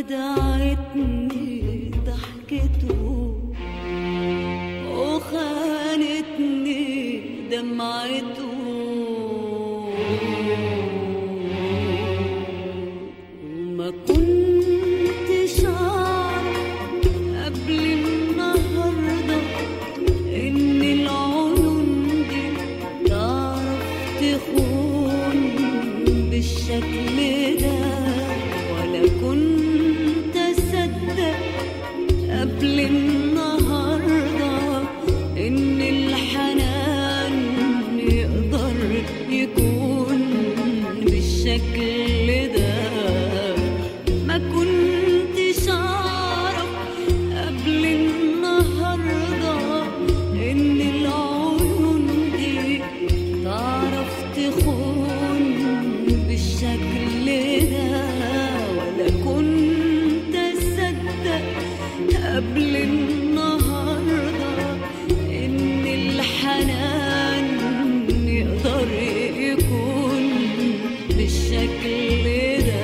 خدعتني ضحكته وخانتني دمعته وما كنتش أعرف قبل النهاردة إن العيون دي تعرف تخون بالشكل ده، ولا كنت أصدق قبل النهاردة إن الحنان يقدر يكون بالشكل ده. ما كنتش أعرف قبل النهاردة إن العيون دي تعرف تخون بالشكل ده، ولا كنت أصدق قبل النهاردة إن الحنان يقدر يكون بالشكل ده.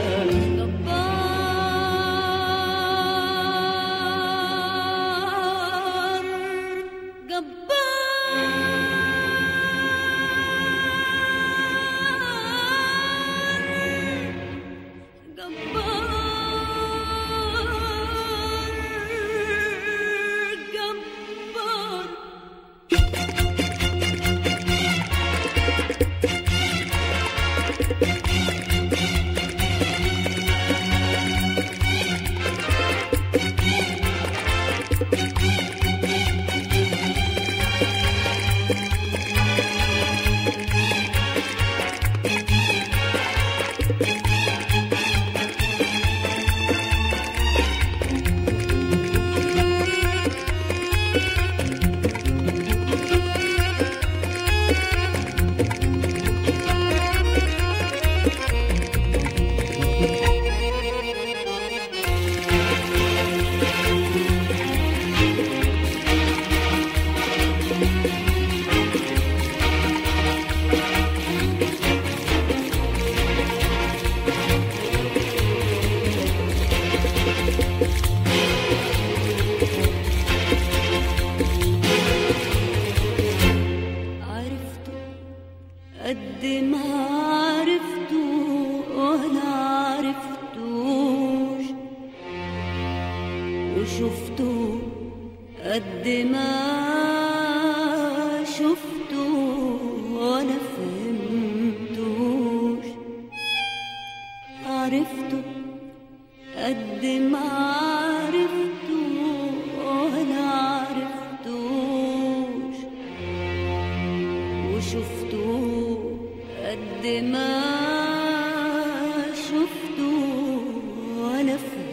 قد ما عرفته ولا عرفتوش وشفته، قد ما شفته ولا فهمتوش. عرفته قد ما عرفته ولا عرفتوش وشفته، قد ما شفته ولا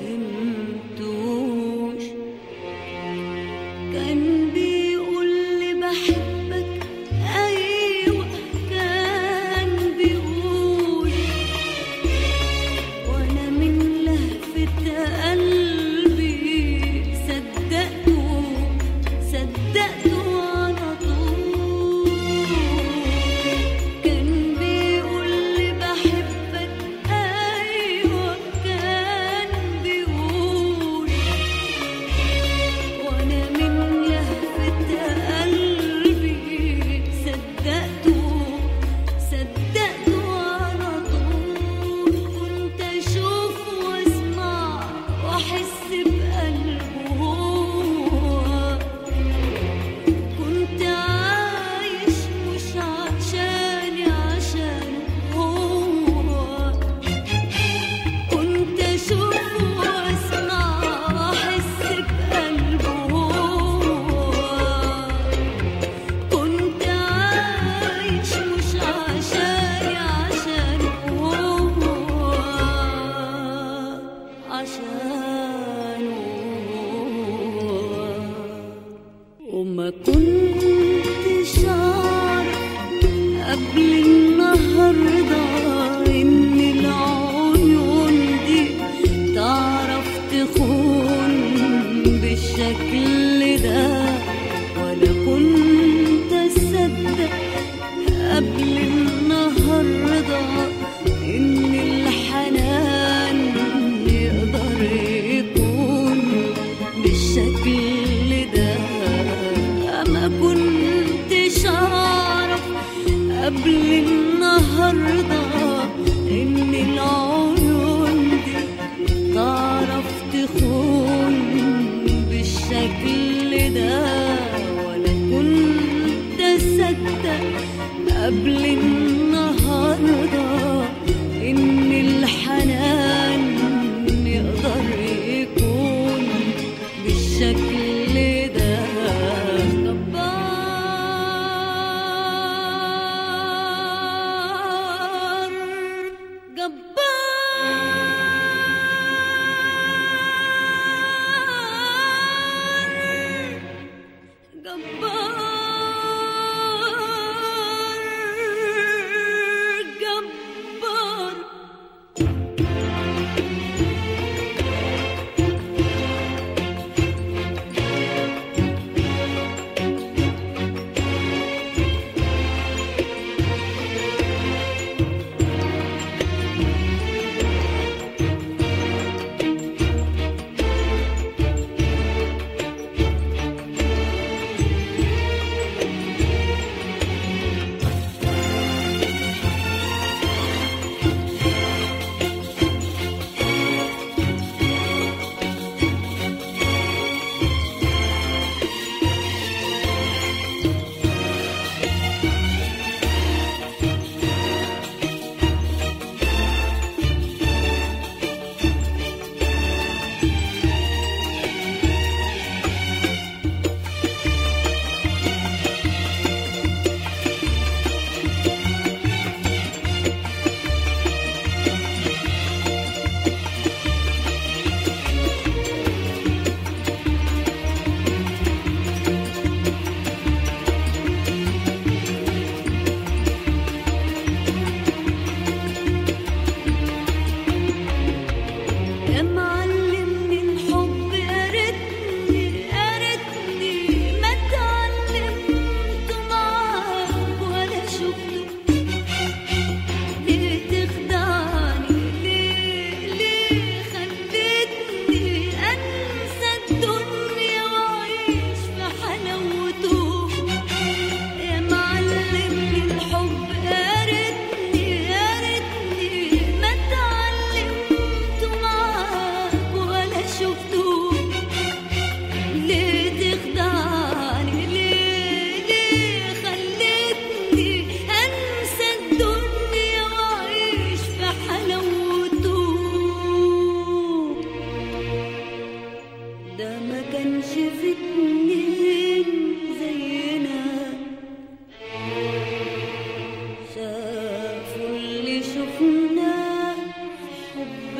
فهمتوش. كان بيقول لي بحبك، أيوة كان بيقول، وأنا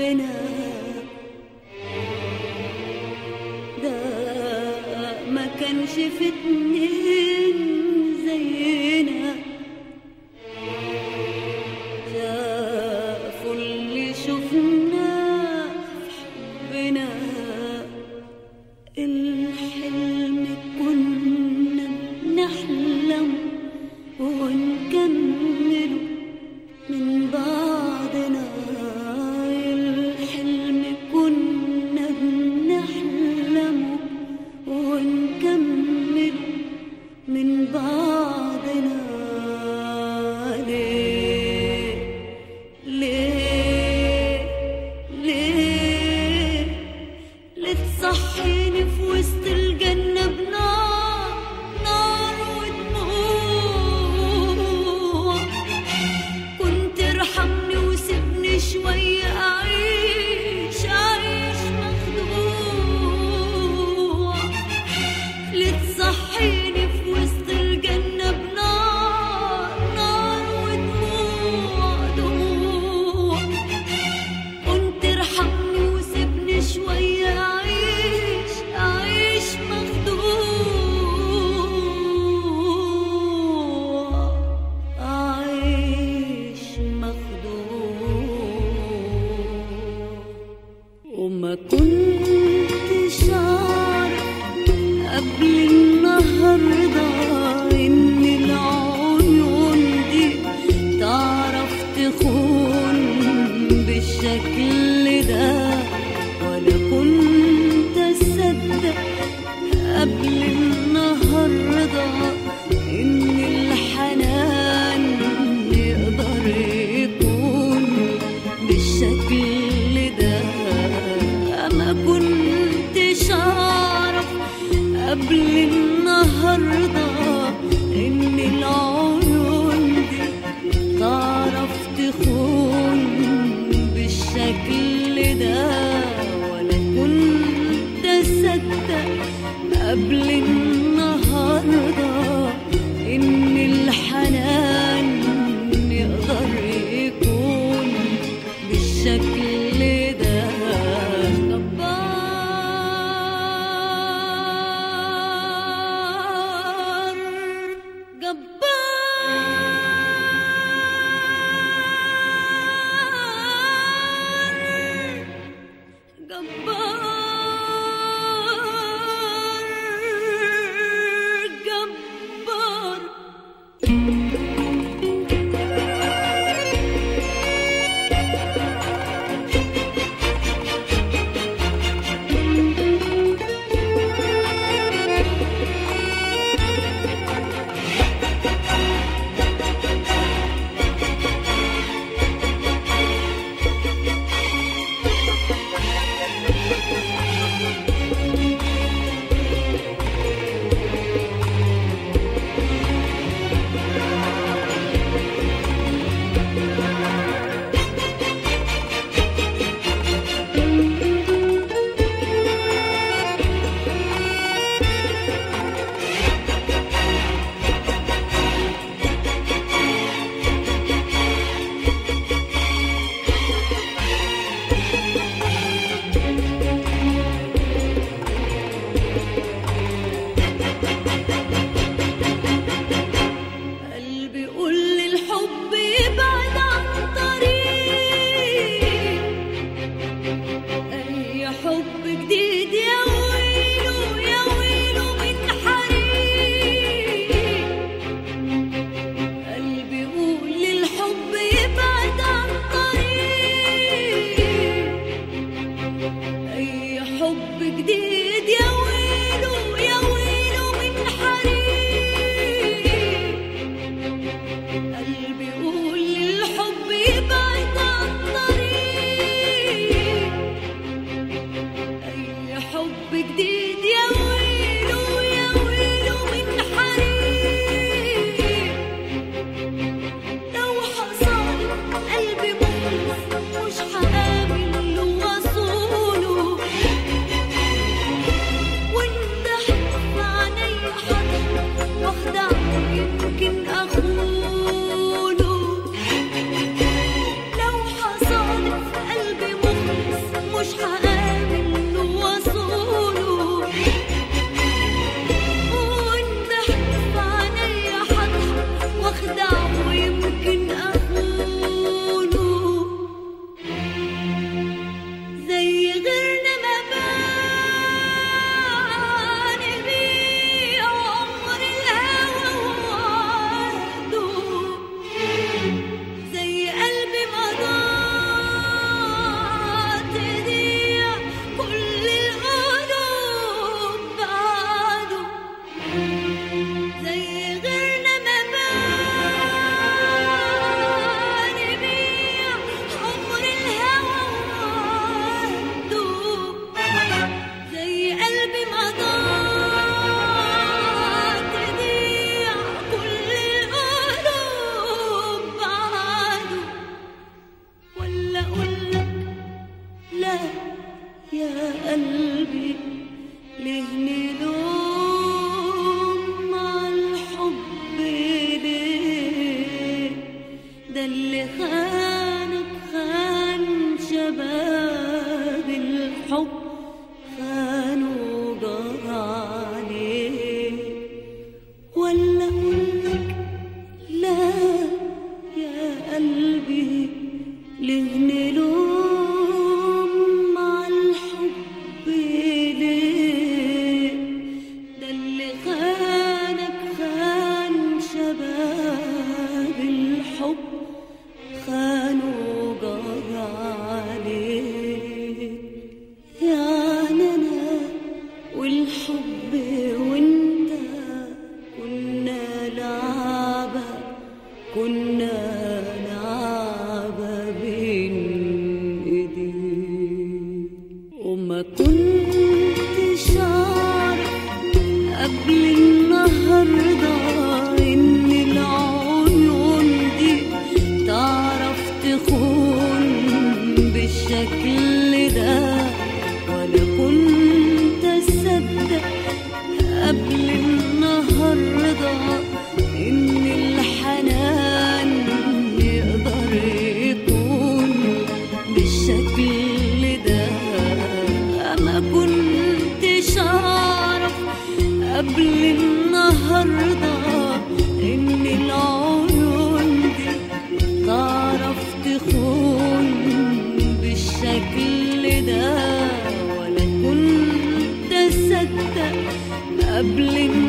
حبنا ده ما كانش في اتنين زينا، شافوا اللي شفناه في حبنا، الحلم كنا بنحلم ونكمله من بعضنا، الحلم كنا بنحلمه ونكمله من بعضنا. ليه ليه ليه ليه تصحيني في وسط الجنة بنار، نار ودموع؟ كنت ارحمني وسيبني شوية أعيش مخدوع. ليه تصحيني في وسط الجنة بنار، نار ودموع دموع؟ كنت ارحمني وسيبني شوية أعيش مخدوع، أعيش مخدوع. وما كنتش أعرف قبل النهاردة إن العيون دي تعرف تخون بالشكل ده، ولا كنت أصدق قبل النهاردة إن الحنان يقدر يكون بالشكل ده. ما كنتش أعرف قبل النهاردة إن العيون دي تعرف تخون بالشكل ده، ولا كنت أصدق قبل النهاردة إن الحنان يقدر يكون بالشكل ده. لو حصادف قلبي مخلص كنتش أعرف قبل النهاردة إن العيون دي تعرف تخون بالشكل ده، ولا كنت أصدق قبل النهاردة إن الحنان يقدر يكون بالشكل ده. ما كنتش أعرف قبل النهاردة إن العيون دي تعرف تخون بالشكل ده، ولا كنت أصدق قبل